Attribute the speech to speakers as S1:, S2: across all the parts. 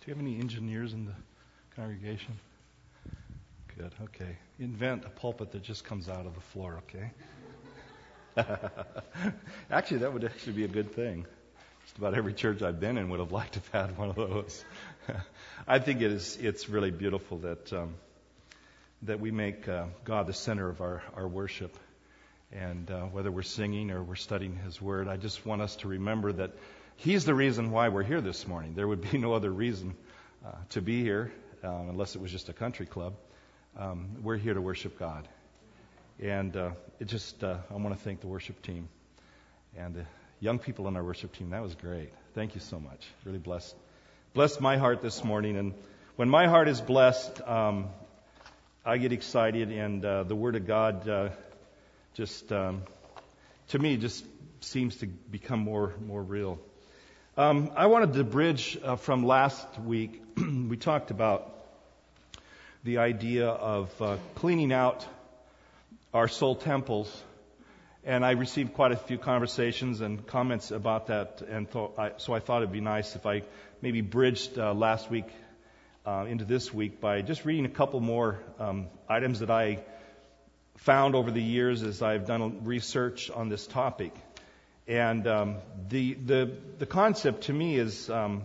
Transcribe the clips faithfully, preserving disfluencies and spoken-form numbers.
S1: Do you have any engineers in the congregation? Good, okay. Invent a pulpit that just comes out of the floor, okay? Actually, that would actually be a good thing. Just about every church I've been in would have liked to have had one of those. I think it is, it's really beautiful that um, that we make uh, God the center of our, our worship. And uh, whether we're singing or we're studying His Word, I just want us to remember that He's the reason why we're here this morning. There would be no other reason uh, to be here uh, unless it was just a country club. Um, we're here to worship God. And uh, it just, uh, I want to thank the worship team and the young people on our worship team. That was great. Thank you so much. Really blessed, blessed my heart this morning. And when my heart is blessed, um, I get excited, and uh, the Word of God uh, just, um, to me, just seems to become more more real. Um, I wanted to bridge uh, from last week. We talked about the idea of uh, cleaning out our soul temples, and I received quite a few conversations and comments about that, and th- I, so I thought it'd be nice if I maybe bridged uh, last week uh, into this week by just reading a couple more um, items that I found over the years as I've done research on this topic. And um, the the the concept to me is um,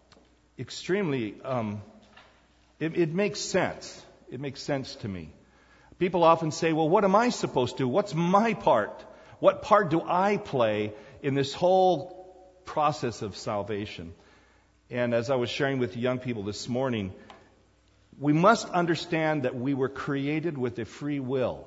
S1: extremely. Um, it, it makes sense. It makes sense to me. People often say, "Well, what am I supposed to do? What's my part? What part do I play in this whole process of salvation?" And as I was sharing with the young people this morning, we must understand that we were created with a free will.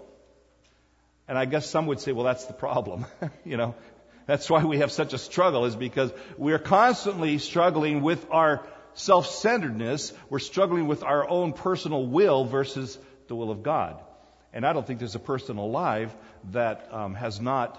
S1: And I guess some would say, "Well, that's the problem," you know. That's why we have such a struggle, is because we're constantly struggling with our self-centeredness. We're struggling with our own personal will versus the will of God. And I don't think there's a person alive that um, has not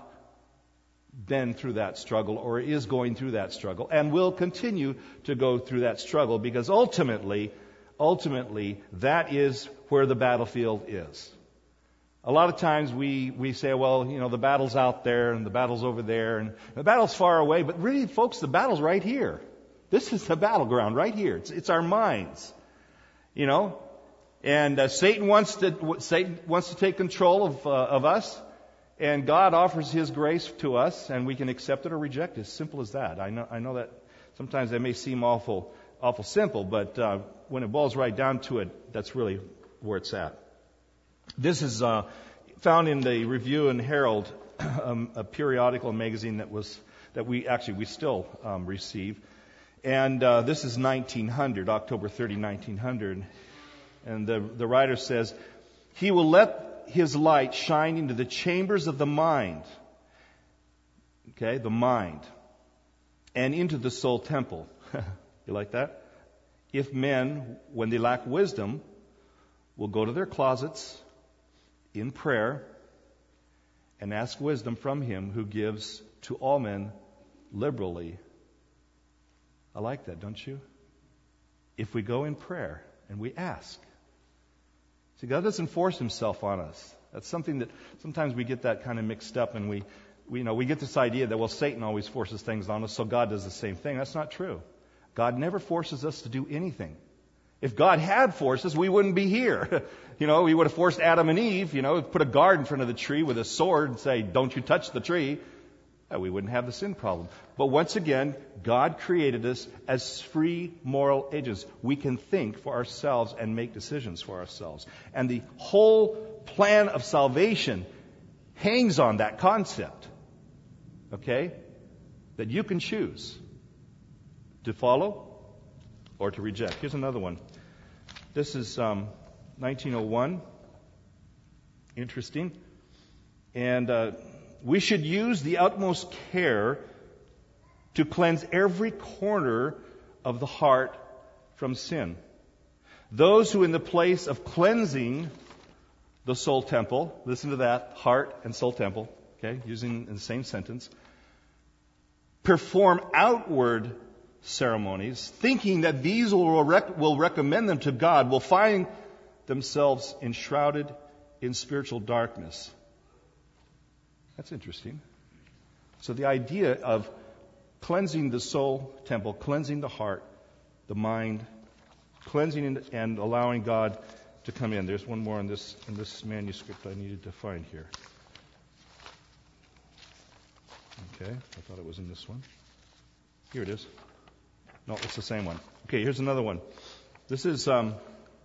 S1: been through that struggle or is going through that struggle and will continue to go through that struggle, because ultimately, ultimately, that is where the battlefield is. A lot of times we, we say, well, you know, the battle's out there and the battle's over there and the battle's far away. But really, folks, the battle's right here. This is the battleground right here. It's, it's our minds, you know. And uh, Satan wants to Satan wants to take control of uh, of us, and God offers His grace to us, and we can accept it or reject it. As simple as that. I know I know that sometimes that may seem awful awful simple, but uh, when it boils right down to it, that's really where it's at. This is uh, found in the Review and Herald, um, a periodical magazine that was that we actually we still um, receive, and uh, this is nineteen hundred, October thirtieth, nineteen hundred, and the the writer says, "He will let His light shine into the chambers of the mind." Okay, the mind, and into the soul temple. You like that? If men, when they lack wisdom, will go to their closets in prayer and ask wisdom from Him who gives to all men liberally. I like that, don't you? If we go in prayer and we ask. See, God doesn't force Himself on us. That's something that sometimes we get that kind of mixed up, and we, we, you know, we get this idea that, well, Satan always forces things on us, so God does the same thing. That's not true. God never forces us to do anything. If God had forced us, we wouldn't be here. You know, He would have forced Adam and Eve, you know, put a guard in front of the tree with a sword and say, "Don't you touch the tree." Uh, we wouldn't have the sin problem. But once again, God created us as free moral agents. We can think for ourselves and make decisions for ourselves. And the whole plan of salvation hangs on that concept. Okay? That you can choose to follow or to reject. Here's another one. This is um, nineteen oh one. Interesting. And uh, we should use the utmost care to cleanse every corner of the heart from sin. Those who in the place of cleansing the soul temple, listen to that, heart and soul temple, okay, using in the same sentence, perform outward ceremonies, thinking that these will, rec- will recommend them to God, will find themselves enshrouded in spiritual darkness. That's interesting. So the idea of cleansing the soul temple, cleansing the heart, the mind, cleansing and, and allowing God to come in. There's one more in this in this manuscript I needed to find here. Okay, I thought it was in this one. Here it is. No, it's the same one. Okay, here's another one. This is um,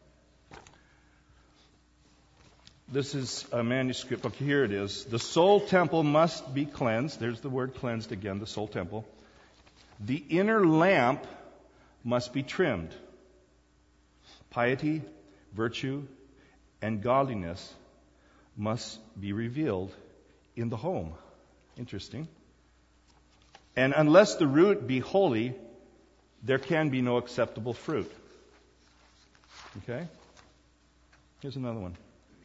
S1: this is a manuscript. Okay, here it is. The soul temple must be cleansed. There's the word cleansed again, the soul temple. The inner lamp must be trimmed. Piety, virtue, and godliness must be revealed in the home. Interesting. And unless the root be holy, there can be no acceptable fruit. Okay? Here's another one.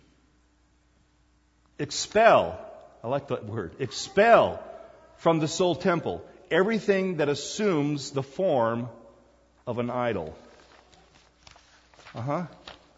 S1: Expel. I like that word. Expel from the soul temple everything that assumes the form of an idol. Uh-huh.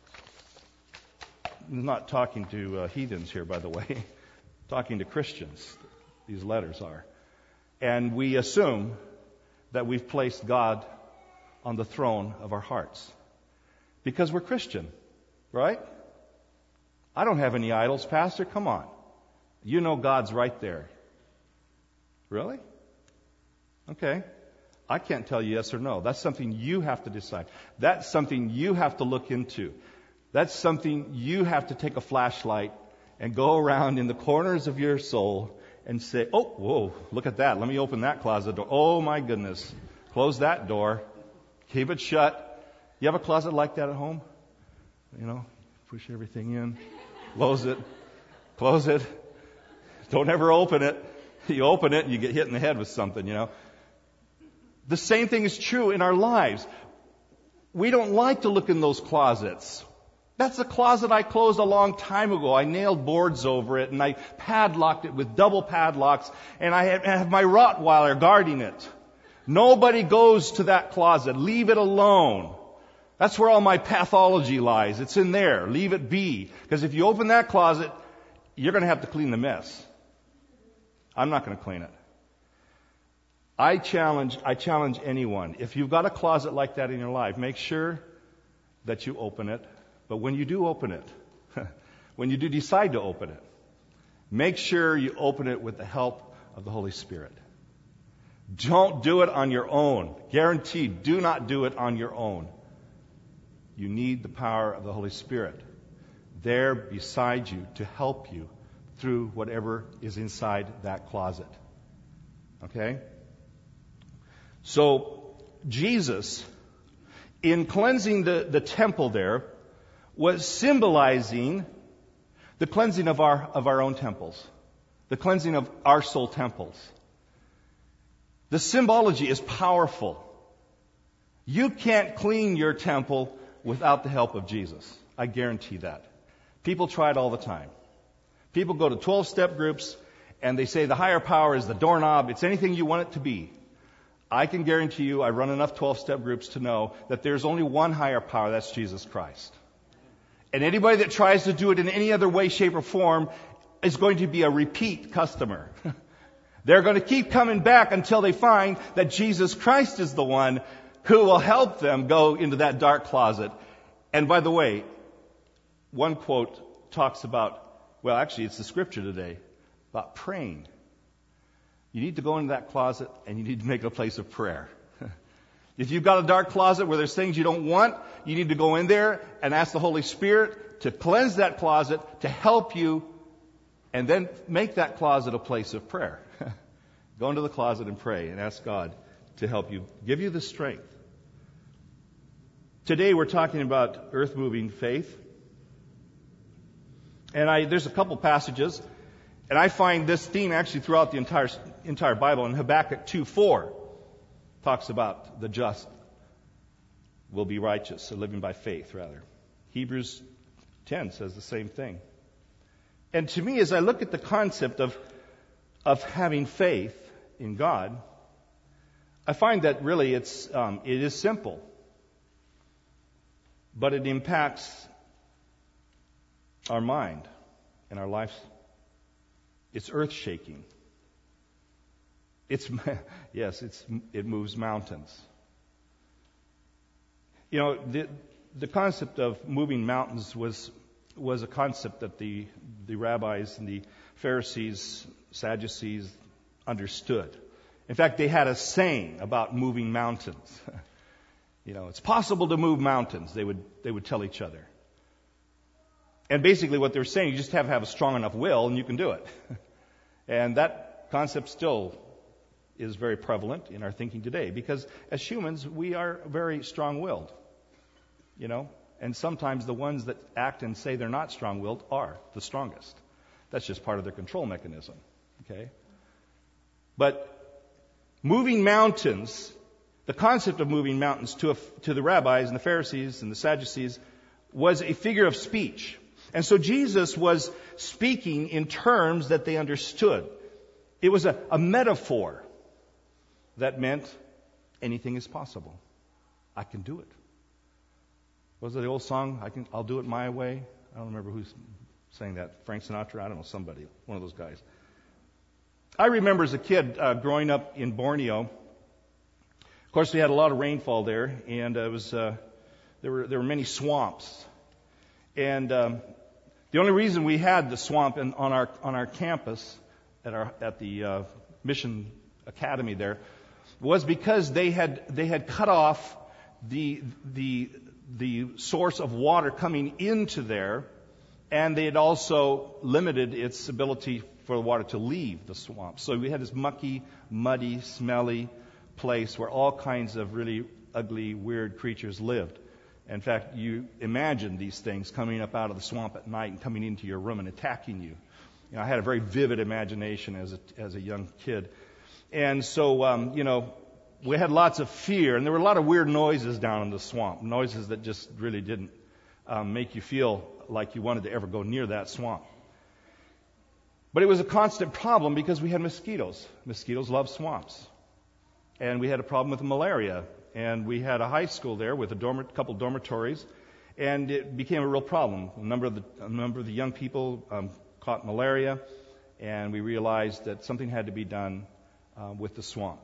S1: I'm not talking to uh, heathens here, by the way. Talking to Christians. These letters are. And we assume that we've placed God on the throne of our hearts. Because we're Christian, right? I don't have any idols, Pastor. Come on. You know God's right there. Really? Okay. I can't tell you yes or no. That's something you have to decide. That's something you have to look into. That's something you have to take a flashlight and go around in the corners of your soul and say, oh, whoa, look at that. Let me open that closet door. Oh, my goodness. Close that door. Keep it shut. You have a closet like that at home? You know, push everything in. Close it. Close it. Don't ever open it. You open it and you get hit in the head with something, you know. The same thing is true in our lives. We don't like to look in those closets. That's a closet I closed a long time ago. I nailed boards over it and I padlocked it with double padlocks, and I have, I have my Rottweiler guarding it. Nobody goes to that closet. Leave it alone. That's where all my pathology lies. It's in there. Leave it be. Because if you open that closet, you're going to have to clean the mess. I'm not going to clean it. I challenge, I challenge anyone. If you've got a closet like that in your life, make sure that you open it. But when you do open it, when you do decide to open it, make sure you open it with the help of the Holy Spirit. Don't do it on your own. Guaranteed, do not do it on your own. You need the power of the Holy Spirit there beside you to help you through whatever is inside that closet. Okay? So, Jesus, in cleansing the, the temple there, was symbolizing the cleansing of our, of our own temples, the cleansing of our soul temples. The symbology is powerful. You can't clean your temple without the help of Jesus. I guarantee that. People try it all the time. People go to twelve-step groups and they say the higher power is the doorknob. It's anything you want it to be. I can guarantee you, I run enough twelve-step groups to know that there's only one higher power. That's Jesus Christ. And anybody that tries to do it in any other way, shape, or form is going to be a repeat customer. They're going to keep coming back until they find that Jesus Christ is the one who will help them go into that dark closet. And by the way, one quote talks about, well, actually it's the scripture today, about praying. You need to go into that closet and you need to make it a place of prayer. If you've got a dark closet where there's things you don't want, you need to go in there and ask the Holy Spirit to cleanse that closet, to help you, and then make that closet a place of prayer. Go into the closet and pray and ask God to help you, give you the strength. Today we're talking about earth-moving faith. And I, there's a couple passages, and I find this theme actually throughout the entire entire Bible. In Habakkuk two four talks about the just will be righteous, or living by faith, rather. Hebrews ten says the same thing. And to me, as I look at the concept of of having faith in God, I find that really it's um, it is simple, but it impacts our mind and our lives. It's earth-shaking. It's yes, it's it moves mountains. You know, the, the concept of moving mountains was was a concept that the the rabbis and the Pharisees, Sadducees understood. In fact, they had a saying about moving mountains. You know, it's possible to move mountains, they would they would tell each other. And basically what they're saying, you just have to have a strong enough will and you can do it. And that concept still is very prevalent in our thinking today, because as humans, we are very strong-willed. You know, and sometimes the ones that act and say they're not strong-willed are the strongest. That's just part of their control mechanism. Okay? But moving mountains, the concept of moving mountains to, a, to the rabbis and the Pharisees and the Sadducees was a figure of speech. And so Jesus was speaking in terms that they understood. It was a, a metaphor that meant anything is possible. I can do it. Was it the old song, I can, I'll do it my way? I don't remember who's saying that. Frank Sinatra? I don't know, somebody, one of those guys. I remember as a kid uh, growing up in Borneo. Of course, we had a lot of rainfall there, and uh, it was uh, there were there were many swamps. And um, the only reason we had the swamp in, on our on our campus at our at the uh, mission academy there was because they had they had cut off the the the source of water coming into there, and they had also limited its ability for the water to leave the swamp. So we had this mucky, muddy, smelly place where all kinds of really ugly, weird creatures lived. In fact, you imagine these things coming up out of the swamp at night and coming into your room and attacking you. You know, I had a very vivid imagination as a, as a young kid. And so, um, you know, we had lots of fear, and there were a lot of weird noises down in the swamp, noises that just really didn't um, make you feel like you wanted to ever go near that swamp. But it was a constant problem because we had mosquitoes. Mosquitoes love swamps. And we had a problem with malaria. And we had a high school there with a dorm- couple dormitories, and it became a real problem. A number of the, a number of the young people um, caught malaria, and we realized that something had to be done uh, with the swamp.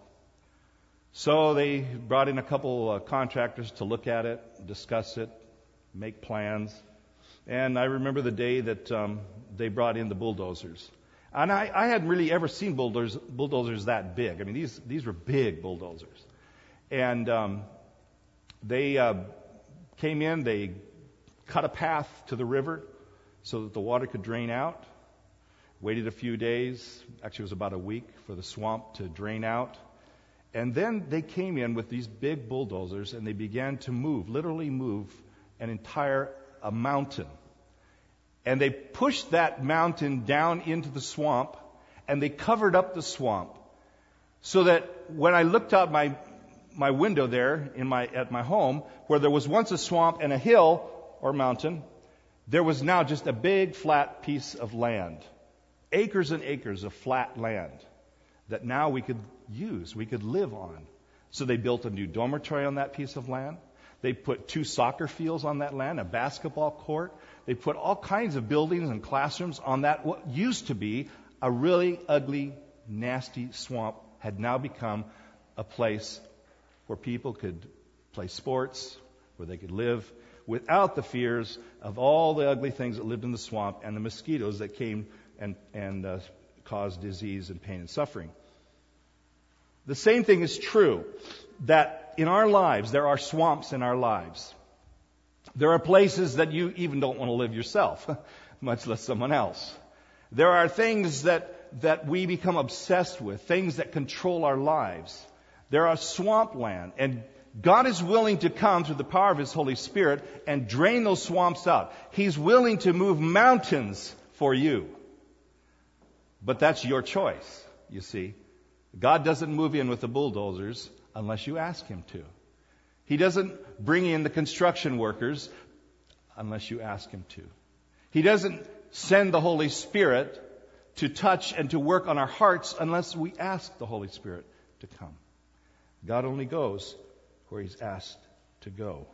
S1: So they brought in a couple uh, contractors to look at it, discuss it, make plans. And I remember the day that um, they brought in the bulldozers. And I, I hadn't really ever seen bulldozers, bulldozers that big. I mean, these these were big bulldozers. And um, they uh, came in, they cut a path to the river so that the water could drain out. Waited a few days, actually it was about a week, for the swamp to drain out. And then they came in with these big bulldozers and they began to move, literally move an entire a mountain. And they pushed that mountain down into the swamp, and they covered up the swamp so that when I looked out my my window there in my at my home, where there was once a swamp and a hill or mountain, there was now just a big flat piece of land. Acres and acres of flat land that now we could use, we could live on. So they built a new dormitory on that piece of land. They put two soccer fields on that land, a basketball court. They put all kinds of buildings and classrooms on that. What used to be a really ugly, nasty swamp had now become a place where people could play sports, where they could live without the fears of all the ugly things that lived in the swamp and the mosquitoes that came and, and uh, caused disease and pain and suffering. The same thing is true, that in our lives, there are swamps in our lives. There are places that you even don't want to live yourself, much less someone else. There are things that, that we become obsessed with, things that control our lives. There are swampland, and God is willing to come through the power of His Holy Spirit and drain those swamps out. He's willing to move mountains for you. But that's your choice, you see. God doesn't move in with the bulldozers unless you ask Him to. He doesn't bring in the construction workers unless you ask Him to. He doesn't send the Holy Spirit to touch and to work on our hearts unless we ask the Holy Spirit to come. God only goes where He's asked to go.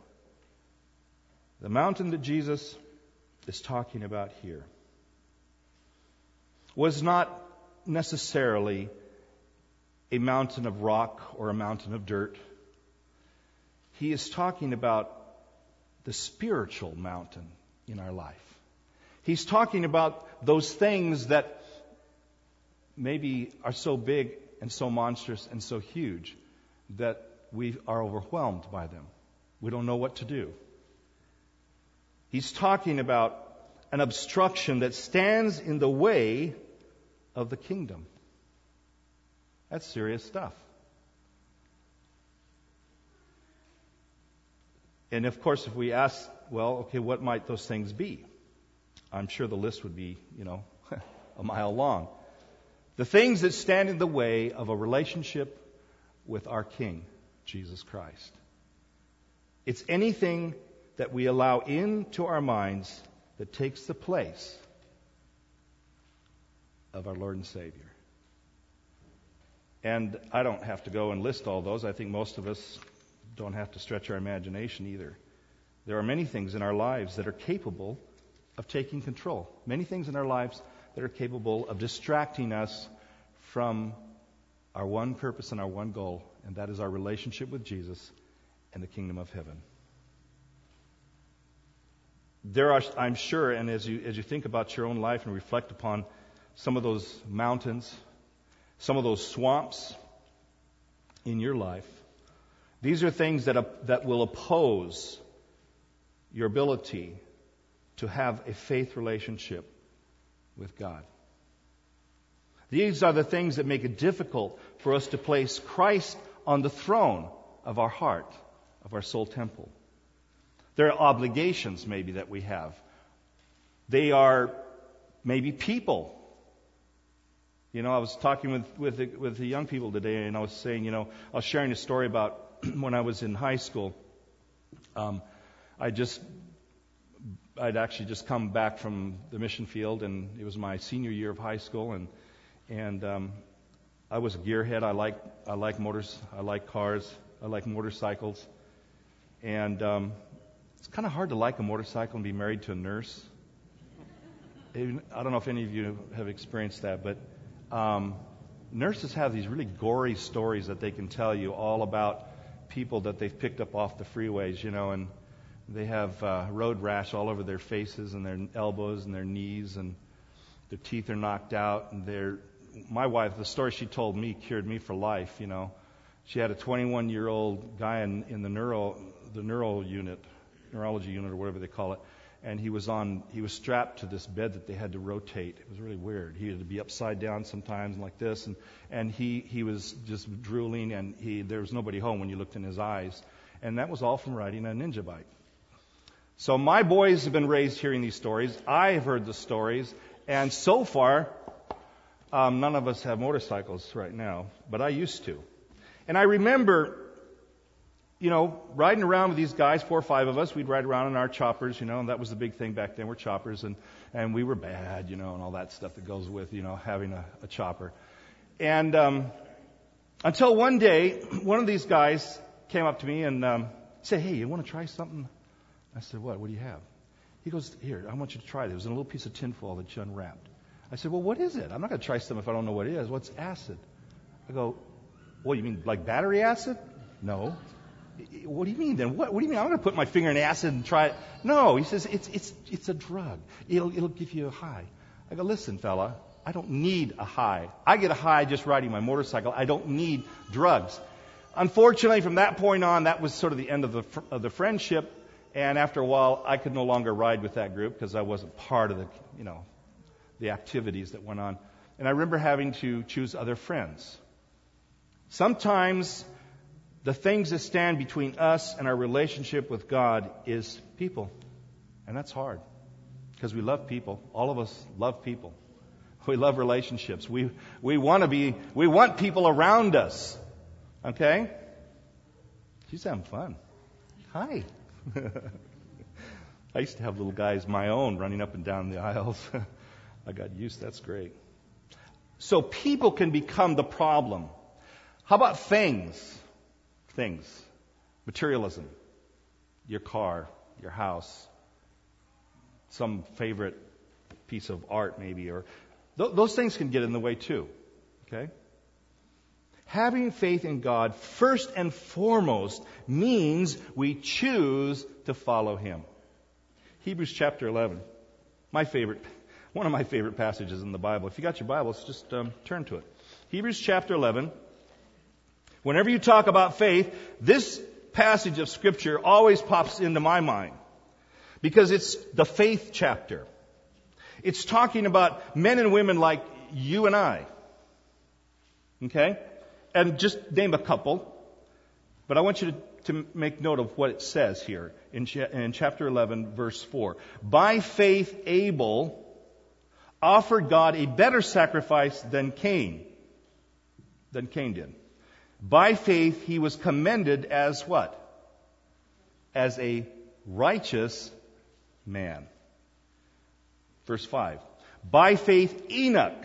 S1: The mountain that Jesus is talking about here was not necessarily a mountain of rock or a mountain of dirt. He is talking about the spiritual mountain in our life. He's talking about those things that maybe are so big and so monstrous and so huge that we are overwhelmed by them. We don't know what to do. He's talking about an obstruction that stands in the way of the kingdom. That's serious stuff. And of course, if we ask, well, okay, what might those things be? I'm sure the list would be, you know, a mile long. The things that stand in the way of a relationship with our King, Jesus Christ. It's anything that we allow into our minds that takes the place of our Lord and Savior. And I don't have to go and list all those. I think most of us don't have to stretch our imagination either. There are many things in our lives that are capable of taking control. Many things in our lives that are capable of distracting us from our one purpose and our one goal, and that is our relationship with Jesus and the kingdom of heaven. There are, I'm sure, and as you as you think about your own life and reflect upon some of those mountains, some of those swamps in your life, these are things that uh, that will oppose your ability to have a faith relationship with God. These are the things that make it difficult for us to place Christ on the throne of our heart, of our soul temple. There are obligations maybe that we have. They are maybe people. You know, I was talking with with the, with the young people today, and I was saying, you know, I was sharing a story about when I was in high school. Um, I just, I'd actually just come back from the mission field, and it was my senior year of high school, and and um, I was a gearhead. I like I like motors. I like cars. I like motorcycles, and um, it's kind of hard to like a motorcycle and be married to a nurse. Even, I don't know if any of you have experienced that, but um, nurses have these really gory stories that they can tell you all about people that they've picked up off the freeways, you know, and they have uh, road rash all over their faces and their elbows and their knees, and their teeth are knocked out. And they're, my wife, the story she told me cured me for life, you know. She had a twenty-one-year-old guy in, in the neuro, the neuro unit, neurology unit or whatever they call it, and he was on, he was strapped to this bed that they had to rotate. It was really weird. He had to be upside down sometimes like this, and and he he was just drooling, and he there was nobody home when you looked in his eyes, and that was all from riding a ninja bike. So my boys have been raised hearing these stories. I have heard the stories, and so far, um, none of us have motorcycles right now, but I used to, and I remember, you know, riding around with these guys, four or five of us. We'd ride around in our choppers, you know, and that was the big thing back then. We're choppers, and, and we were bad, you know, and all that stuff that goes with, you know, having a, a chopper. And um, until one day, one of these guys came up to me and um, said, "Hey, you want to try something?" I said, "What? What do you have?" He goes, "Here, I want you to try this." It was in a little piece of tinfoil that you unwrapped. I said, "Well, what is it? I'm not going to try something if I don't know what it is. What's acid?" I go, "Well, you mean like battery acid?" "No." "What do you mean then? What, what do you mean? I'm going to put my finger in acid and try it." "No," he says, it's it's it's a drug. It'll it'll give you a high. I go, "Listen, fella, I don't need a high. I get a high just riding my motorcycle. I don't need drugs." Unfortunately, from that point on, that was sort of the end of the of the friendship. And after a while, I could no longer ride with that group because I wasn't part of the you know the activities that went on. And I remember having to choose other friends. Sometimes the things that stand between us and our relationship with God is people. And that's hard because we love people. All of us love people. We love relationships. We we want to be, we want people around us. Okay? She's having fun. Hi. I used to have little guys my own running up and down the aisles. I got used. That's great. So people can become the problem. How about things? Things. Materialism. Your car, your house, some favorite piece of art maybe, or th- those things can get in the way too. Okay? Having faith in God, first and foremost, means we choose to follow Him. Hebrews chapter eleven, my favorite, one of my favorite passages in the Bible. If you got your Bibles, just um, turn to it. Hebrews chapter eleven. Whenever you talk about faith, this passage of Scripture always pops into my mind because it's the faith chapter. It's talking about men and women like you and I. Okay? And just name a couple. But I want you to, to make note of what it says here in, cha- in chapter eleven, verse four. By faith, Abel offered God a better sacrifice than Cain. Than Cain did. By faith, he was commended as what? As a righteous man. Verse five. By faith, Enoch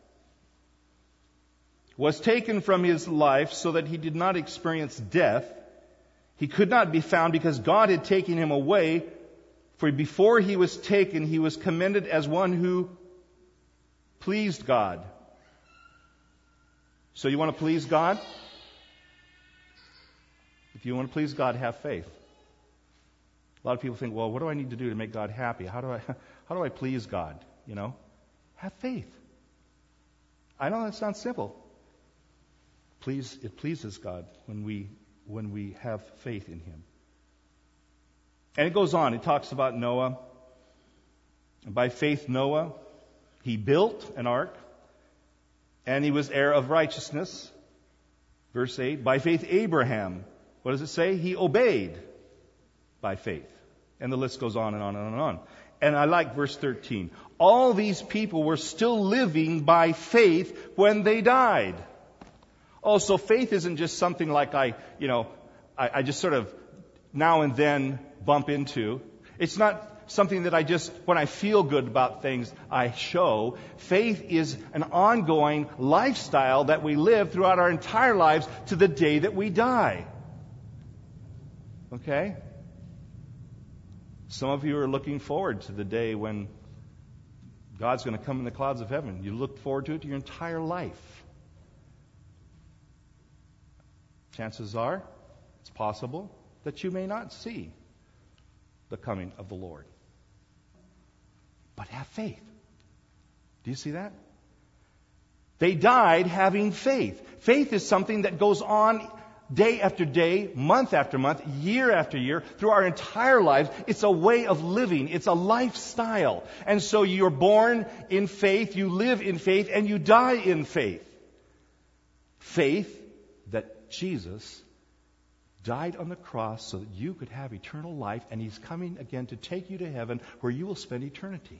S1: was taken from his life so that he did not experience death. He could not be found because God had taken him away. For before he was taken, he was commended as one who pleased God. So you want to please God? If you want to please God, have faith. A lot of people think, well, what do I need to do to make God happy? How do I, how do I please God? You know, have faith. I know that sounds simple. Please, it pleases God when we when we have faith in Him. And it goes on. It talks about Noah. And by faith, Noah, he built an ark, and he was heir of righteousness. Verse eight. By faith, Abraham. What does it say? He obeyed by faith. And the list goes on and on and on and on. And I like verse thirteen. All these people were still living by faith when they died. Oh, so faith isn't just something like I, you know, I, I just sort of now and then bump into. It's not something that I just, when I feel good about things, I show. Faith is an ongoing lifestyle that we live throughout our entire lives to the day that we die. Okay? Some of you are looking forward to the day when God's going to come in the clouds of heaven. You look forward to it your entire life. Chances are, it's possible that you may not see the coming of the Lord. But have faith. Do you see that? They died having faith. Faith is something that goes on day after day, month after month, year after year, through our entire lives. It's a way of living. It's a lifestyle. And so you're born in faith, you live in faith, and you die in faith. Faith that Jesus died on the cross so that you could have eternal life, and He's coming again to take you to heaven where you will spend eternity.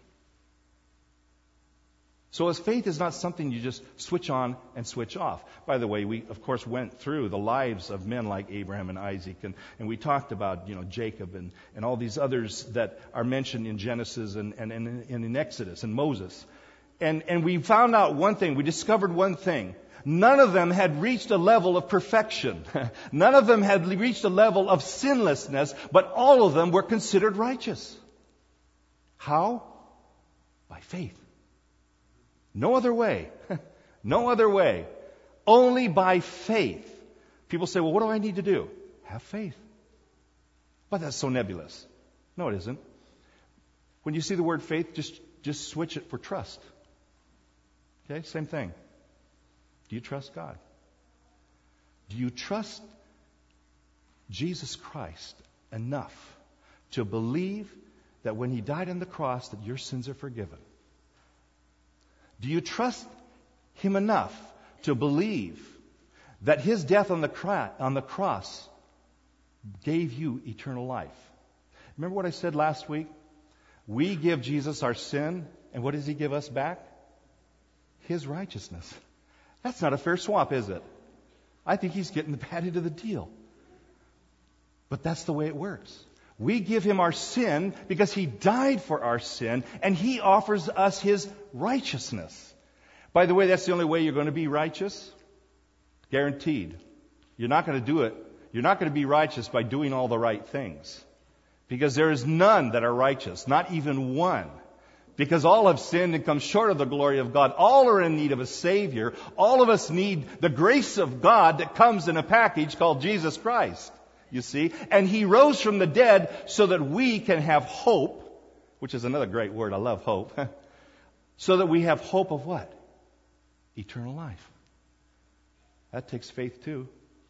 S1: So as faith is not something you just switch on and switch off. By the way, we, of course, went through the lives of men like Abraham and Isaac, and, and we talked about, you know, Jacob and, and all these others that are mentioned in Genesis and, and, and, and in Exodus and Moses. And, and we found out one thing. We discovered one thing. None of them had reached a level of perfection. None of them had reached a level of sinlessness, but all of them were considered righteous. How? By faith. No other way. No other way. Only by faith. People say, well, what do I need to do? Have faith. But that's so nebulous. No, it isn't. When you see the word faith, just, just switch it for trust. Okay, same thing. Do you trust God? Do you trust Jesus Christ enough to believe that when He died on the cross that your sins are forgiven? Do you trust Him enough to believe that His death on the, cra- on the cross gave you eternal life? Remember what I said last week? We give Jesus our sin, and what does He give us back? His righteousness. That's not a fair swap, is it? I think He's getting the bad end of the deal. But that's the way it works. We give Him our sin because He died for our sin, and He offers us His righteousness. By the way, that's the only way you're going to be righteous. Guaranteed. You're not going to do it. You're not going to be righteous by doing all the right things. Because there is none that are righteous, not even one. Because all have sinned and come short of the glory of God. All are in need of a Savior. All of us need the grace of God that comes in a package called Jesus Christ. You see? And He rose from the dead so that we can have hope, which is another great word. I love hope. So that we have hope of what? Eternal life. That takes faith too.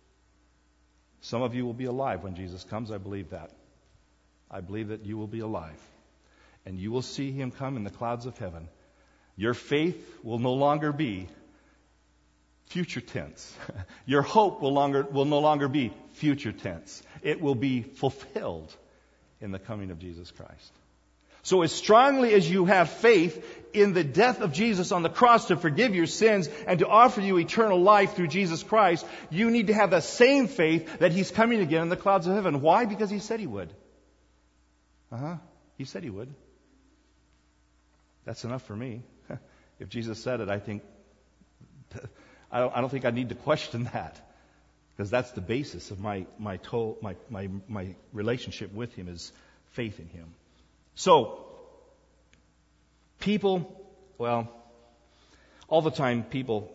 S1: Some of you will be alive when Jesus comes. I believe that. I believe that you will be alive. And you will see Him come in the clouds of heaven. Your faith will no longer be future tense. Your hope will longer will no longer be future tense. It will be fulfilled in the coming of Jesus Christ. So as strongly as you have faith in the death of Jesus on the cross to forgive your sins and to offer you eternal life through Jesus Christ, you need to have the same faith that He's coming again in the clouds of heaven. Why? Because He said He would. Uh-huh. He said He would. That's enough for me. If Jesus said it, I think I don't, I don't think I need to question that, because that's the basis of my my, to, my my my relationship with Him is faith in Him. So, people, well, all the time people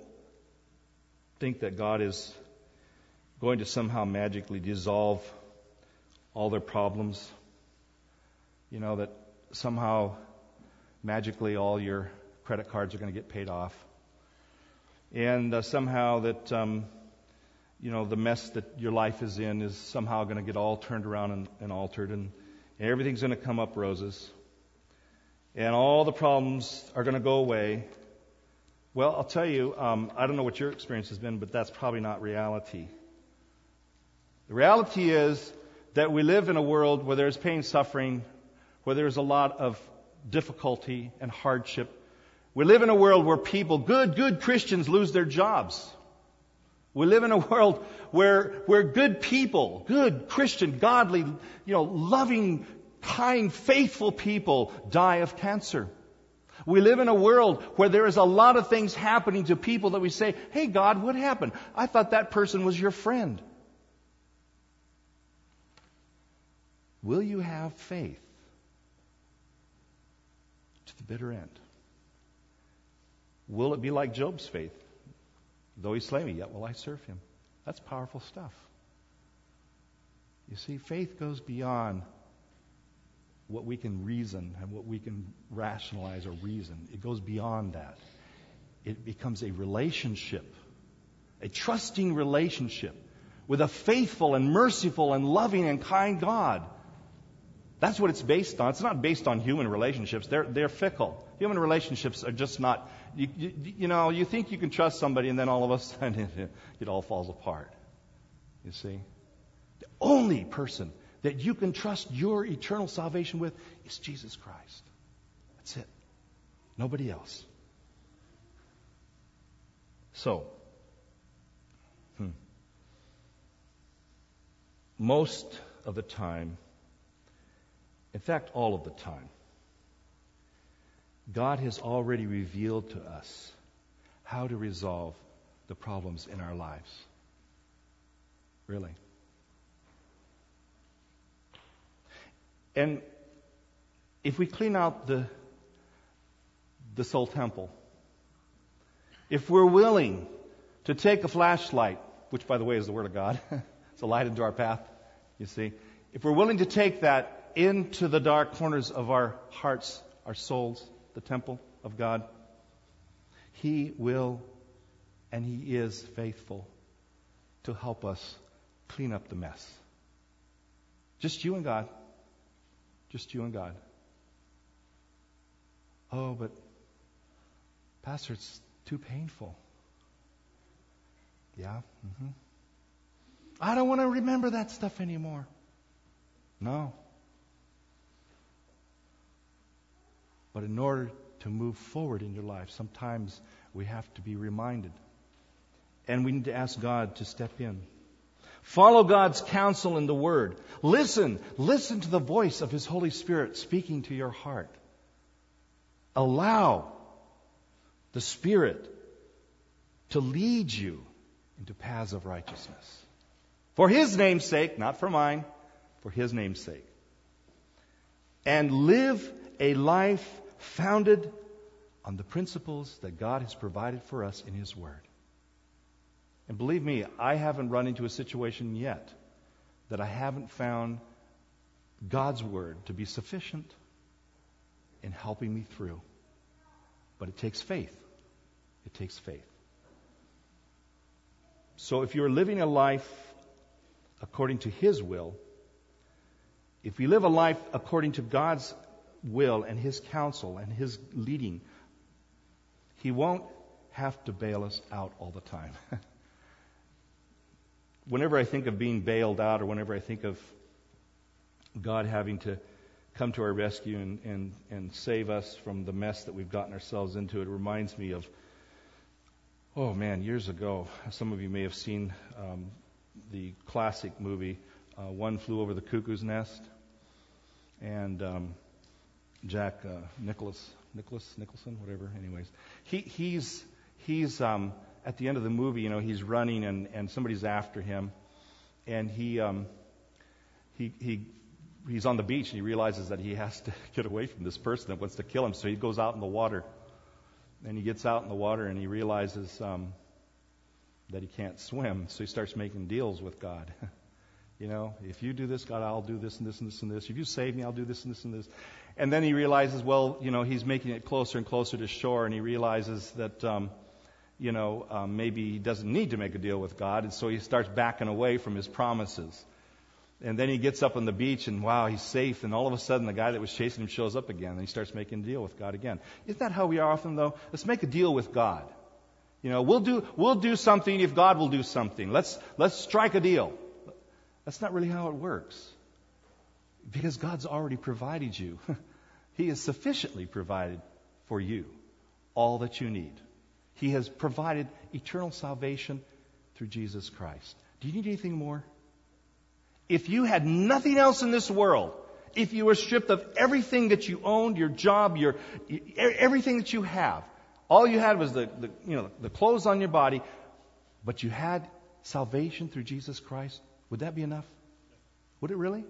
S1: think that God is going to somehow magically dissolve all their problems. You know, that somehow magically all your credit cards are going to get paid off. And uh, somehow that, um, you know, the mess that your life is in is somehow going to get all turned around and, and altered. And, and everything's going to come up roses. And all the problems are going to go away. Well, I'll tell you, um, I don't know what your experience has been, but that's probably not reality. The reality is that we live in a world where there's pain, suffering, where there's a lot of difficulty and hardship. We live in a world where people, good, good Christians, lose their jobs. We live in a world where, where good people, good Christian, godly, you know, loving, kind, faithful people die of cancer. We live in a world where there is a lot of things happening to people that we say, hey, God, what happened? I thought that person was your friend. Will you have faith to the bitter end? Will it be like Job's faith? Though he slay me, yet will I serve him. That's powerful stuff. You see, faith goes beyond what we can reason and what we can rationalize or reason. It goes beyond that. It becomes a relationship, a trusting relationship with a faithful and merciful and loving and kind God. That's what it's based on. It's not based on human relationships. They're they're fickle. Human relationships are just not. You, you, you know, you think you can trust somebody, and then all of a sudden it all falls apart. You see, the only person that you can trust your eternal salvation with is Jesus Christ. That's it. Nobody else. So, hmm. most of the time, in fact, all of the time, God has already revealed to us how to resolve the problems in our lives. Really. And if we clean out the, the soul temple, if we're willing to take a flashlight, which, by the way, is the Word of God, it's a light into our path, you see. If we're willing to take that into the dark corners of our hearts, our souls, the temple of God, He will and He is faithful to help us clean up the mess. Just you and God. Just you and God. Oh, but Pastor, it's too painful. Yeah? Mm-hmm. I don't want to remember that stuff anymore. No. But in order to move forward in your life, sometimes we have to be reminded. And we need to ask God to step in. Follow God's counsel in the Word. Listen. Listen to the voice of His Holy Spirit speaking to your heart. Allow the Spirit to lead you into paths of righteousness. For His name's sake, not for mine, for His name's sake. And live a life founded on the principles that God has provided for us in His Word. And believe me, I haven't run into a situation yet that I haven't found God's Word to be sufficient in helping me through. But it takes faith. It takes faith. So if you're living a life according to His will, if we live a life according to God's will and His counsel and His leading, He won't have to bail us out all the time. Whenever I think of being bailed out, or whenever I think of God having to come to our rescue and, and, and save us from the mess that we've gotten ourselves into, it reminds me of, oh man, years ago, some of you may have seen um, the classic movie, uh, One Flew Over the Cuckoo's Nest. And um, Jack uh, Nicholas, Nicholas, Nicholson, whatever, anyways. He, he's, he's um, at the end of the movie, you know, he's running and, and somebody's after him. And he, um, he, he, he's on the beach and he realizes that he has to get away from this person that wants to kill him. So he goes out in the water. And he gets out in the water and he realizes um, that he can't swim. So he starts making deals with God. You know, if you do this, God, I'll do this and this and this and this. If you save me, I'll do this and this and this. And then he realizes, well, you know, he's making it closer and closer to shore, and he realizes that, um, you know, um, maybe he doesn't need to make a deal with God, and so he starts backing away from his promises. And then he gets up on the beach, and wow, he's safe, and all of a sudden the guy that was chasing him shows up again, and he starts making a deal with God again. Isn't that how we are often, though? Let's make a deal with God. You know, we'll do we'll do something if God will do something. Let's let's strike a deal. That's not really how it works. Because God's already provided you. He has sufficiently provided for you all that you need. He has provided eternal salvation through Jesus Christ. Do you need anything more? If you had nothing else in this world, if you were stripped of everything that you owned, your job, your everything that you have, all you had was the, the you know the clothes on your body, but you had salvation through Jesus Christ, would that be enough? Would it really?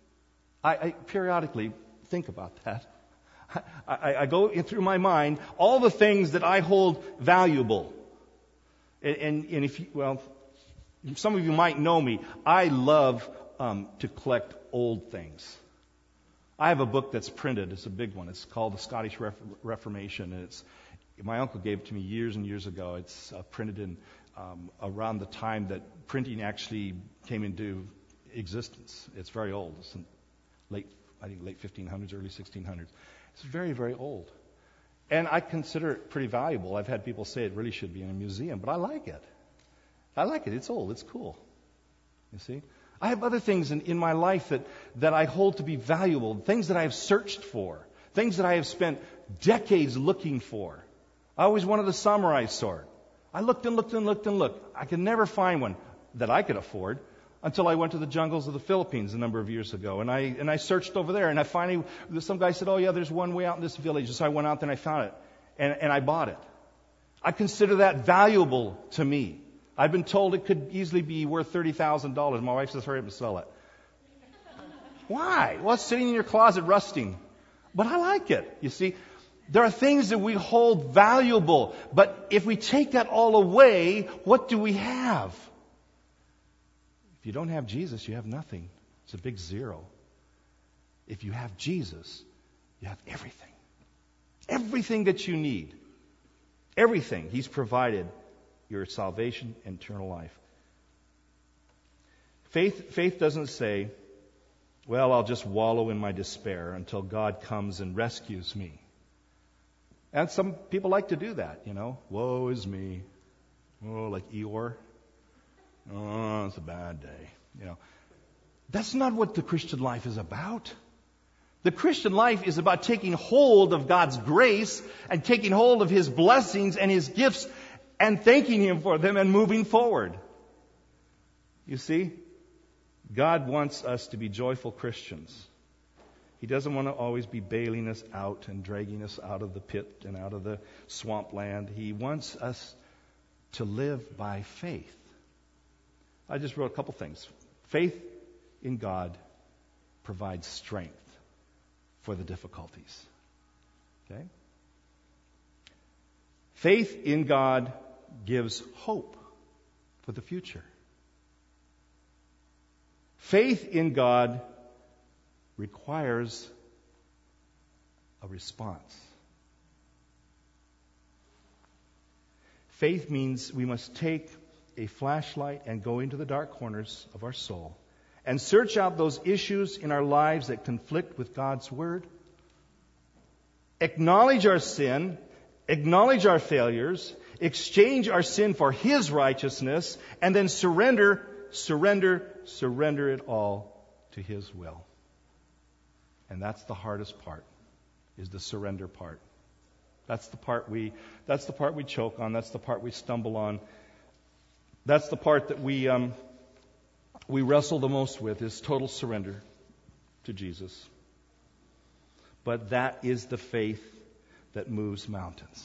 S1: I, I periodically think about that. I, I, I go through my mind all the things that I hold valuable. And, and, and if you, well, some of you might know me. I love um, to collect old things. I have a book that's printed. It's a big one. It's called The Scottish Ref- Reformation. And it's my uncle gave it to me years and years ago. It's uh, printed in um, around the time that printing actually came into existence. It's very old. It's in late, I think, late fifteen hundreds, early sixteen hundreds. It's very, very old. And I consider it pretty valuable. I've had people say it really should be in a museum, but I like it. I like it. It's old. It's cool. You see? I have other things in, in my life that, that I hold to be valuable, things that I have searched for, things that I have spent decades looking for. I always wanted a samurai sword. I looked and looked and looked and looked. I could never find one that I could afford until I went to the jungles of the Philippines a number of years ago. And I and I searched over there, and I finally, some guy said, oh yeah, there's one way out in this village. So I went out there and I found it. And, and I bought it. I consider that valuable to me. I've been told it could easily be worth thirty thousand dollars. My wife says, hurry up and sell it. Why? Well, it's sitting in your closet rusting. But I like it, you see. There are things that we hold valuable. But if we take that all away, what do we have? If you don't have Jesus, you have nothing. It's a big zero. If you have Jesus, you have everything. Everything that you need. Everything. He's provided your salvation and eternal life. Faith, faith doesn't say, well, I'll just wallow in my despair until God comes and rescues me. And some people like to do that, you know. Woe is me. Oh, like Eeyore. Oh, it's a bad day. You know. That's not what the Christian life is about. The Christian life is about taking hold of God's grace and taking hold of His blessings and His gifts and thanking Him for them and moving forward. You see, God wants us to be joyful Christians. He doesn't want to always be bailing us out and dragging us out of the pit and out of the swampland. He wants us to live by faith. I just wrote a couple things. Faith in God provides strength for the difficulties. Okay? Faith in God gives hope for the future. Faith in God requires a response. Faith means we must take a flashlight and go into the dark corners of our soul and search out those issues in our lives that conflict with God's Word. Acknowledge our sin, acknowledge our failures, exchange our sin for His righteousness, and then surrender, surrender, surrender it all to His will. And that's the hardest part, is the surrender part. That's the part we that's the part we choke on, that's the part we stumble on. That's the part that we um, we wrestle the most with, is total surrender to Jesus. But that is the faith that moves mountains.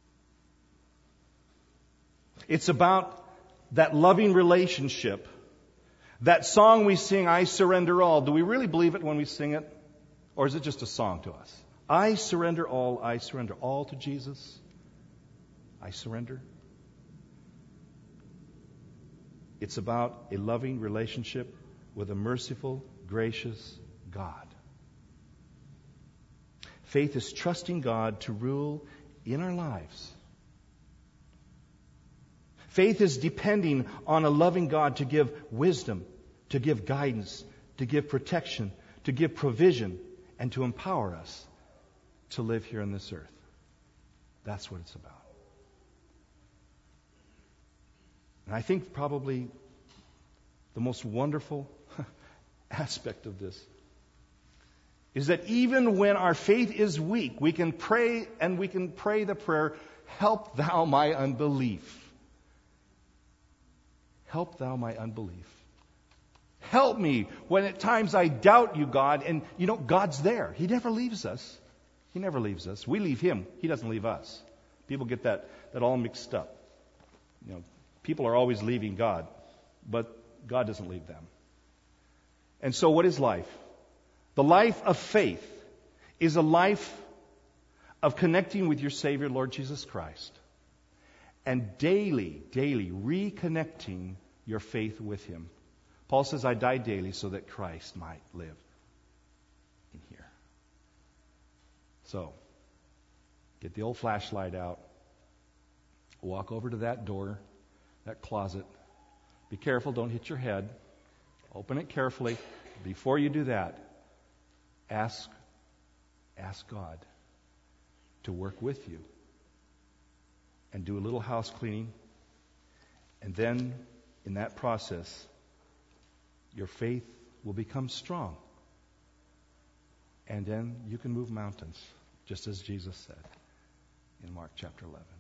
S1: It's about that loving relationship. That song we sing, I surrender all. Do we really believe it when we sing it? Or is it just a song to us? I surrender all, I surrender all to Jesus. I surrender. It's about a loving relationship with a merciful, gracious God. Faith is trusting God to rule in our lives. Faith is depending on a loving God to give wisdom, to give guidance, to give protection, to give provision, and to empower us to live here on this earth. That's what it's about. And I think probably the most wonderful aspect of this is that even when our faith is weak, we can pray and we can pray the prayer, help thou my unbelief. Help thou my unbelief. Help me when at times I doubt you, God. And you know, God's there. He never leaves us. He never leaves us. We leave Him. He doesn't leave us. People get that, that all mixed up. You know, people are always leaving God, but God doesn't leave them. And so what is life? The life of faith is a life of connecting with your Savior, Lord Jesus Christ, and daily, daily reconnecting your faith with Him. Paul says, I die daily so that Christ might live in here. So, get the old flashlight out. Walk over to that door, that closet. Be careful, don't hit your head. Open it carefully. Before you do that, ask, ask God to work with you and do a little house cleaning. And then, in that process, your faith will become strong. And then you can move mountains, just as Jesus said in Mark chapter eleven.